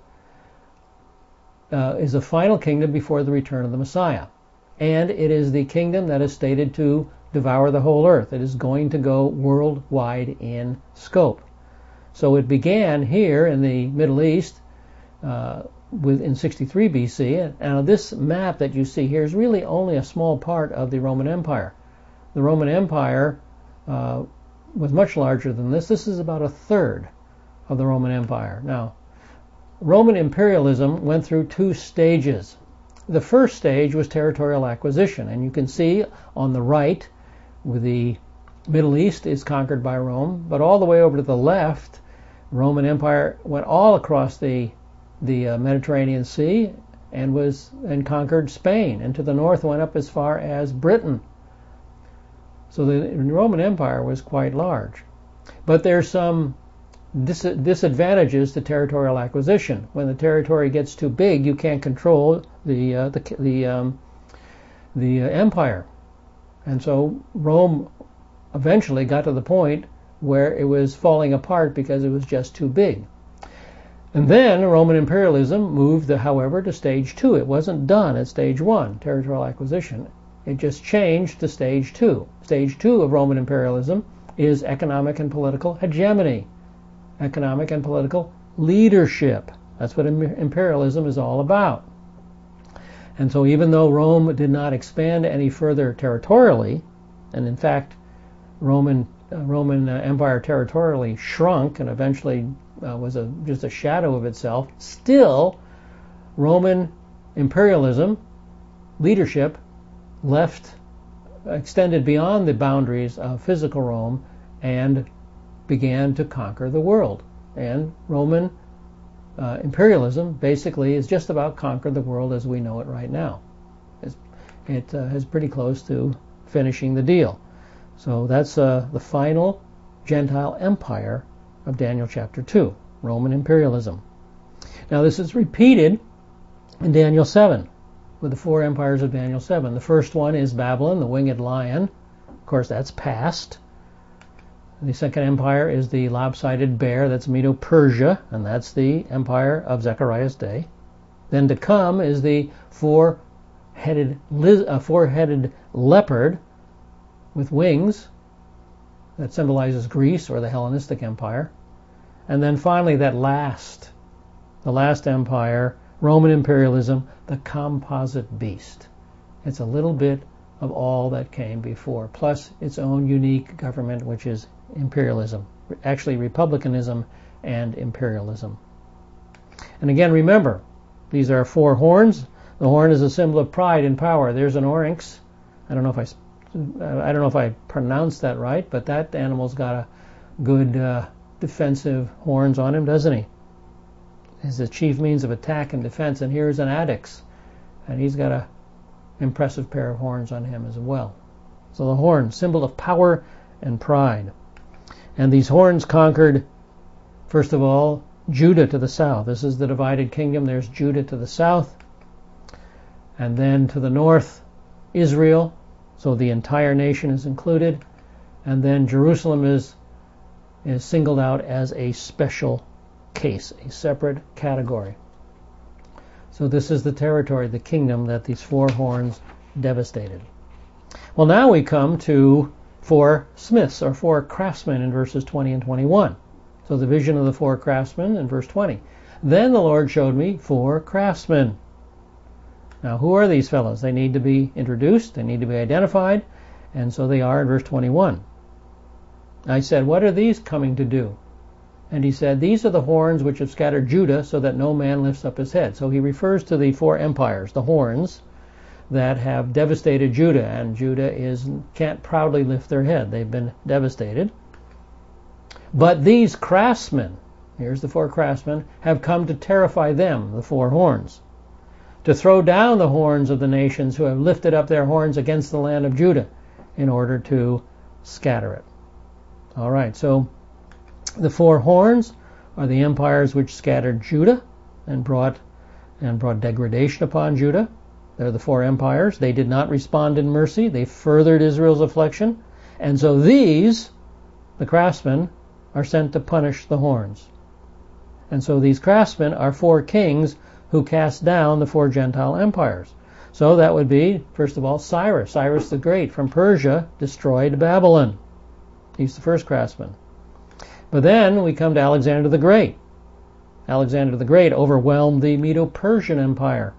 is the final kingdom before the return of the Messiah. And it is the kingdom that is stated to devour the whole earth. It is going to go worldwide in scope. So it began here in the Middle East in 63 BC. Now this map that you see here is really only a small part of the Roman Empire. The Roman Empire was much larger than this. This is about a third of the Roman Empire. Now, Roman imperialism went through two stages. The first stage was territorial acquisition, and you can see on the right, with the Middle East is conquered by Rome, but all the way over to the left, Roman Empire went all across the Mediterranean Sea and conquered Spain, and to the north went up as far as Britain. So the Roman Empire was quite large. But there's some disadvantages to territorial acquisition. When the territory gets too big, you can't control the empire. And so Rome eventually got to the point where it was falling apart because it was just too big. And then Roman imperialism moved, however, to stage 2. It wasn't done at stage 1, territorial acquisition. It just changed to stage 2. Stage 2 of Roman imperialism is economic and political hegemony, economic and political leadership. That's what imperialism is all about. And so even though Rome did not expand any further territorially, and in fact Roman Empire territorially shrunk and eventually was just a shadow of itself, still Roman imperialism leadership extended beyond the boundaries of physical Rome and began to conquer the world. And Roman imperialism basically is just about conquer the world as we know it right now. It is pretty close to finishing the deal. So that's the final Gentile empire of Daniel chapter 2. Roman imperialism. Now this is repeated in Daniel 7, with the four empires of Daniel 7. The first one is Babylon, the winged lion. Of course, that's past. The second empire is the lopsided bear, that's Medo-Persia, and that's the empire of Zechariah's day. Then to come is the four-headed leopard with wings, that symbolizes Greece or the Hellenistic Empire. And then finally the last empire, Roman imperialism, the composite beast. It's a little bit of all that came before, plus its own unique government, which is imperialism, actually republicanism and imperialism. And again, remember, these are four horns. The horn is a symbol of pride and power. There's an oryx. I don't know if I pronounced that right, but that animal's got a good defensive horns on him, doesn't he? Is the chief means of attack and defense. And here's an addax, and he's got a impressive pair of horns on him as well. So the horn, symbol of power and pride. And these horns conquered, first of all, Judah to the south. This is the divided kingdom. There's Judah to the south. And then to the north, Israel. So the entire nation is included. And then Jerusalem is singled out as a special case, a separate category. So this is the territory, the kingdom that these four horns devastated. Well, now we come to four smiths or four craftsmen in verses 20 and 21. So the vision of the four craftsmen in verse 20. Then the Lord showed me four craftsmen. Now, who are these fellows? They need to be introduced, they need to be identified, and so they are in verse 21. I said, what are these coming to do? And he said, these are the horns which have scattered Judah, so that no man lifts up his head. So he refers to the four empires, the horns, that have devastated Judah, and Judah can't proudly lift their head. They've been devastated. But these craftsmen, here's the four craftsmen, have come to terrify them, the four horns, to throw down the horns of the nations who have lifted up their horns against the land of Judah in order to scatter it. All right, so the four horns are the empires which scattered Judah and brought degradation upon Judah. They're the four empires. They did not respond in mercy. They furthered Israel's affliction. And so these, the craftsmen, are sent to punish the horns. And so these craftsmen are four kings who cast down the four Gentile empires. So that would be, first of all, Cyrus. Cyrus the Great from Persia destroyed Babylon. He's the first craftsman. But then we come to Alexander the Great. Alexander the Great overwhelmed the Medo-Persian Empire.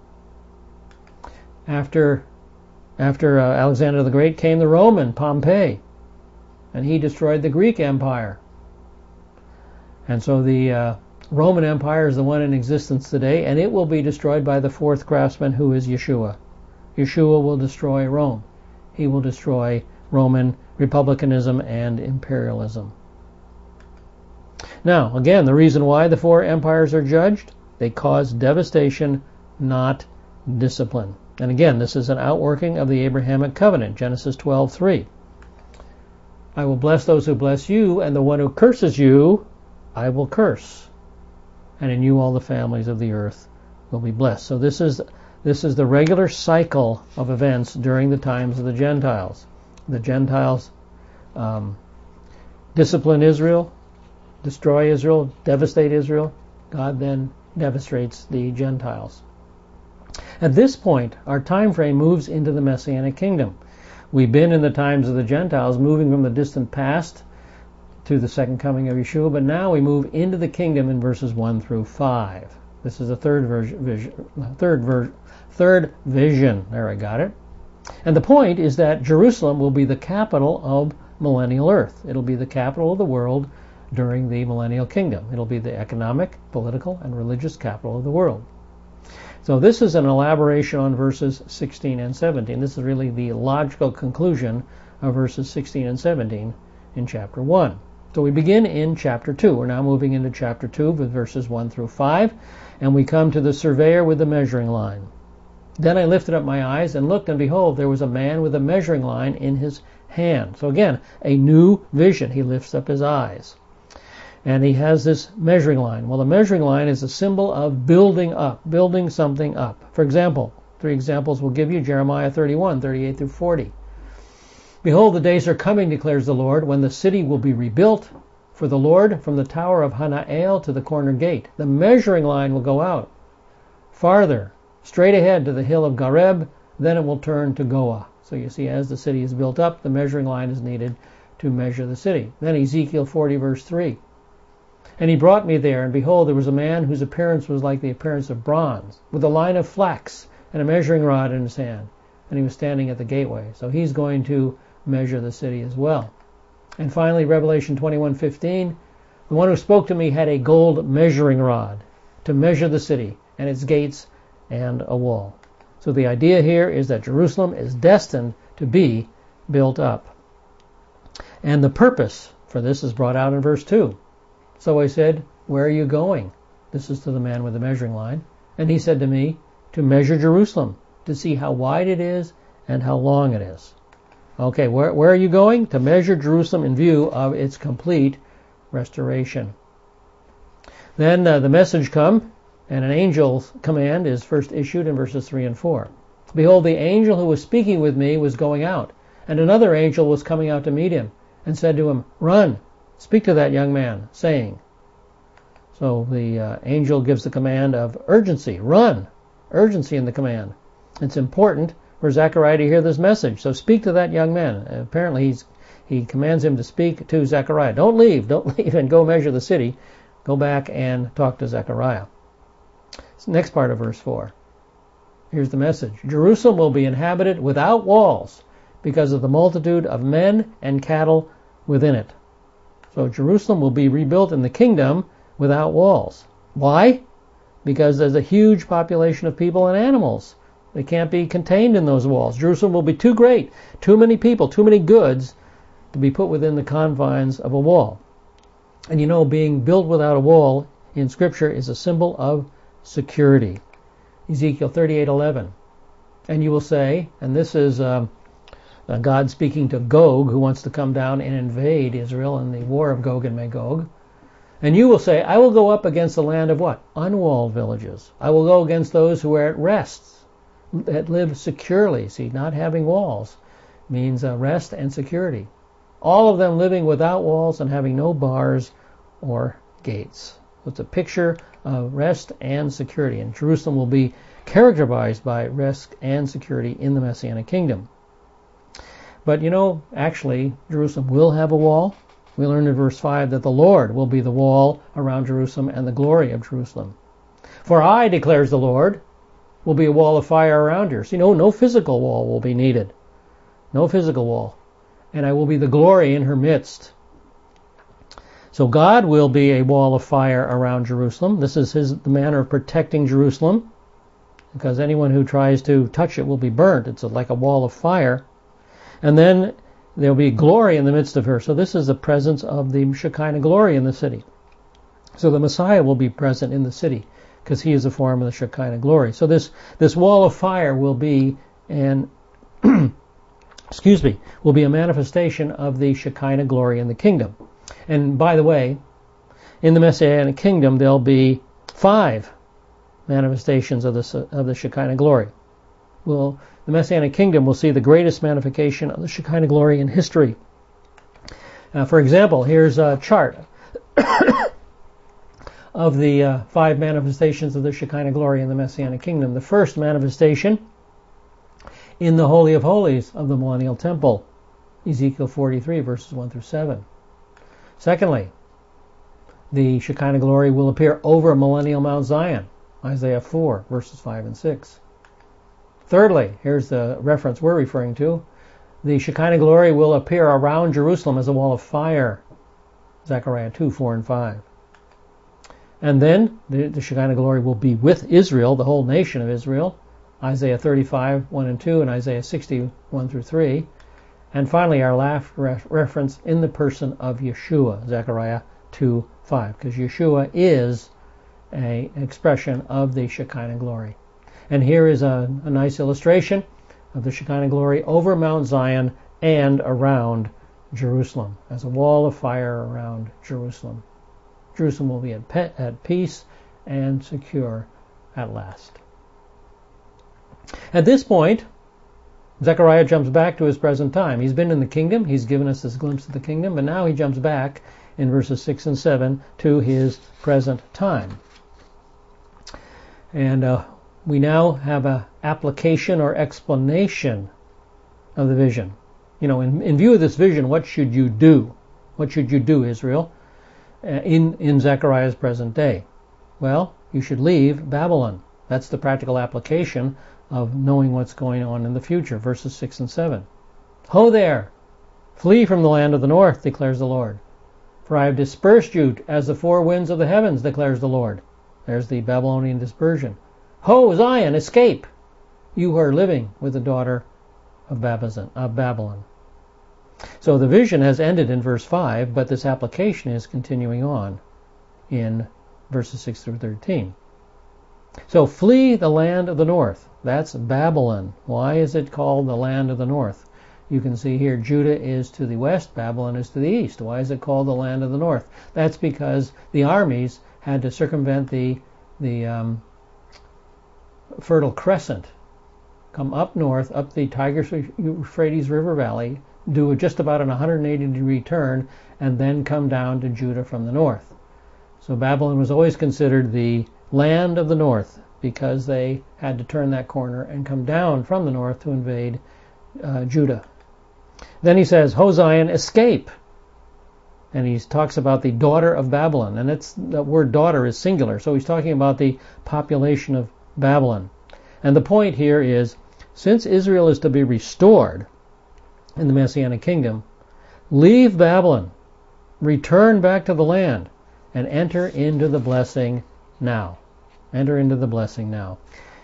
After Alexander the Great came the Roman, Pompey, and he destroyed the Greek Empire. And so the Roman Empire is the one in existence today, and it will be destroyed by the fourth craftsman, who is Yeshua. Yeshua will destroy Rome. He will destroy Roman republicanism and imperialism. Now, again, the reason why the four empires are judged, they cause devastation, not discipline. And again, this is an outworking of the Abrahamic covenant, Genesis 12:3. I will bless those who bless you, and the one who curses you, I will curse. And in you all the families of the earth will be blessed. So this is the regular cycle of events during the times of the Gentiles. The Gentiles discipline Israel, destroy Israel, devastate Israel. God then devastates the Gentiles. At this point, our time frame moves into the Messianic kingdom. We've been in the times of the Gentiles, moving from the distant past to the second coming of Yeshua, but now we move into the kingdom in verses 1 through 5. This is the third vision. There, I got it. And the point is that Jerusalem will be the capital of millennial earth. It'll be the capital of the world during the millennial kingdom. It'll be the economic, political, and religious capital of the world. So this is an elaboration on verses 16 and 17. This is really the logical conclusion of verses 16 and 17 in chapter 1. So we begin in chapter 2. We're now moving into chapter 2 with verses 1 through 5, and we come to the surveyor with the measuring line. Then I lifted up my eyes and looked, and behold, there was a man with a measuring line in his hand. So again, a new vision. He lifts up his eyes. And he has this measuring line. Well, the measuring line is a symbol of building up, building something up. For example, 3 examples we'll give you: Jeremiah 31, 38 through 40. Behold, the days are coming, declares the Lord, when the city will be rebuilt for the Lord from the tower of Hanael to the corner gate. The measuring line will go out farther, straight ahead to the hill of Gareb, then it will turn to Goah. So you see, as the city is built up, the measuring line is needed to measure the city. Then Ezekiel 40, verse 3. And he brought me there, and behold, there was a man whose appearance was like the appearance of bronze, with a line of flax and a measuring rod in his hand. And he was standing at the gateway. So he's going to measure the city as well. And finally, Revelation 21:15, the one who spoke to me had a gold measuring rod to measure the city and its gates and a wall. So the idea here is that Jerusalem is destined to be built up. And the purpose for this is brought out in verse 2. So I said, where are you going? This is to the man with the measuring line. And he said to me, to measure Jerusalem, to see how wide it is and how long it is. Okay, where are you going? To measure Jerusalem in view of its complete restoration. Then the message come, and an angel's command is first issued in verses 3 and 4. Behold, the angel who was speaking with me was going out, and another angel was coming out to meet him, and said to him, run, speak to that young man, saying. So the angel gives the command of urgency, run, urgency in the command. It's important for Zechariah to hear this message. So speak to that young man. Apparently he commands him to speak to Zechariah. Don't leave and go measure the city. Go back and talk to Zechariah. Next part of verse 4. Here's the message. Jerusalem will be inhabited without walls because of the multitude of men and cattle within it. So Jerusalem will be rebuilt in the kingdom without walls. Why? Because there's a huge population of people and animals. They can't be contained in those walls. Jerusalem will be too great, too many people, too many goods to be put within the confines of a wall. And you know, being built without a wall in Scripture is a symbol of security. Ezekiel 38:11. And you will say, and this is God speaking to Gog, who wants to come down and invade Israel in the war of Gog and Magog. And you will say, I will go up against the land of what? Unwalled villages. I will go against those who are at rest, that live securely. See, not having walls means rest and security. All of them living without walls and having no bars or gates. So it's a picture of rest and security. And Jerusalem will be characterized by rest and security in the Messianic kingdom. But you know, actually, Jerusalem will have a wall. We learn in verse 5 that the Lord will be the wall around Jerusalem and the glory of Jerusalem. For I, declares the Lord, will be a wall of fire around her. See, no physical wall will be needed. No physical wall. And I will be the glory in her midst. So God will be a wall of fire around Jerusalem. This is the manner of protecting Jerusalem, because anyone who tries to touch it will be burnt. It's like a wall of fire. And then there will be glory in the midst of her. So this is the presence of the Shekinah glory in the city. So the Messiah will be present in the city, because he is a form of the Shekinah glory. So this wall of fire will be will be a manifestation of the Shekinah glory in the kingdom. And by the way, in the Messianic kingdom there'll be 5 manifestations of the Shekinah glory. Well, the Messianic kingdom will see the greatest manifestation of the Shekinah glory in history. For example, here's a chart of the 5 manifestations of the Shekinah glory in the Messianic kingdom. The first manifestation in the Holy of Holies of the Millennial Temple, Ezekiel 43, verses 1 through 7. Secondly, the Shekinah glory will appear over Millennial Mount Zion, Isaiah 4, verses 5 and 6. Thirdly, here's the reference we're referring to. The Shekinah glory will appear around Jerusalem as a wall of fire, Zechariah 2, 4 and 5. And then the Shekinah glory will be with Israel, the whole nation of Israel, Isaiah 35, 1 and 2, and Isaiah 60, 1 through 3. And finally, our last reference in the person of Yeshua, Zechariah 2, 5, because Yeshua is an expression of the Shekinah glory. And here is a nice illustration of the Shekinah glory over Mount Zion and around Jerusalem, as a wall of fire around Jerusalem. Jerusalem will be at peace and secure at last. At this point, Zechariah jumps back to his present time. He's been in the kingdom. He's given us this glimpse of the kingdom, but now he jumps back in verses 6 and 7 to his present time. And we now have an application or explanation of the vision. In view of this vision, what should you do? What should you do, Israel, in Zechariah's present day? Well, you should leave Babylon. That's the practical application of knowing what's going on in the future. Verses 6 and 7. Ho there! Flee from the land of the north, declares the Lord. For I have dispersed you as the four winds of the heavens, declares the Lord. There's the Babylonian dispersion. Ho, Zion, escape! You who are living with the daughter of Babylon. So the vision has ended in verse 5, but this application is continuing on in verses 6 through 13. So flee the land of the north. That's Babylon. Why is it called the land of the north? You can see here Judah is to the west, Babylon is to the east. Why is it called the land of the north? That's because the armies had to circumvent the Fertile Crescent, come up north, up the Tigris-Euphrates River Valley, do just about an 180-degree turn, and then come down to Judah from the north. So Babylon was always considered the land of the north because they had to turn that corner and come down from the north to invade Judah. Then he says, Ho Zion, escape! And he talks about the daughter of Babylon, and that word daughter is singular, so he's talking about the population of Babylon. And the point here is, since Israel is to be restored in the Messianic kingdom, leave Babylon, return back to the land, and enter into the blessing now. Enter into the blessing now.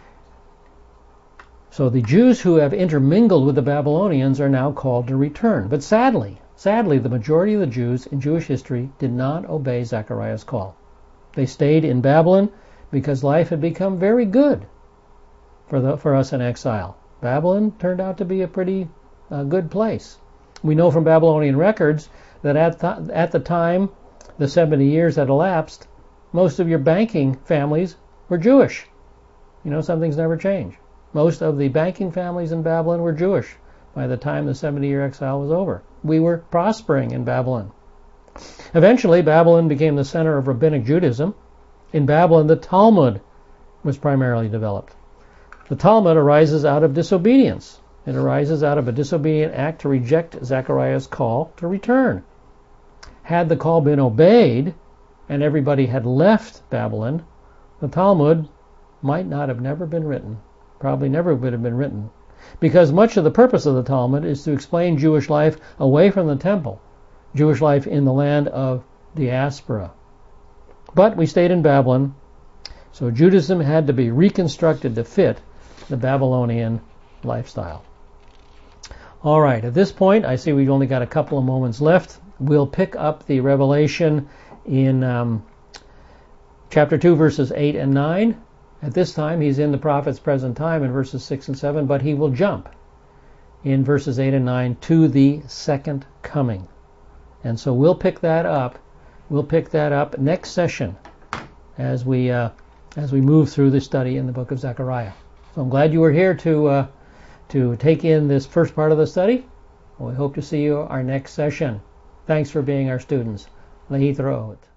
So the Jews who have intermingled with the Babylonians are now called to return. But sadly, the majority of the Jews in Jewish history did not obey Zechariah's call. They stayed in Babylon because life had become very good for us in exile. Babylon turned out to be a pretty good place. We know from Babylonian records that at the time, the 70 years that elapsed, most of your banking families were Jewish. Some things never change. Most of the banking families in Babylon were Jewish by the time the 70-year exile was over. We were prospering in Babylon. Eventually, Babylon became the center of rabbinic Judaism. In Babylon, the Talmud was primarily developed. The Talmud arises out of disobedience. It arises out of a disobedient act to reject Zechariah's call to return. Had the call been obeyed and everybody had left Babylon, the Talmud might not have never been written. Probably never would have been written. Because much of the purpose of the Talmud is to explain Jewish life away from the temple, Jewish life in the land of diaspora. But we stayed in Babylon, so Judaism had to be reconstructed to fit the Babylonian lifestyle. All right, at this point, I see we've only got a couple of moments left. We'll pick up the Revelation in chapter 2, verses 8 and 9. At this time, he's in the prophet's present time in verses 6 and 7, but he will jump in verses 8 and 9 to the second coming. And so we'll pick that up. We'll pick that up next session as we move through the study in the book of Zechariah. So I'm glad you were here to take in this first part of the study. We hope to see you our next session. Thanks for being our students. Lehitraot.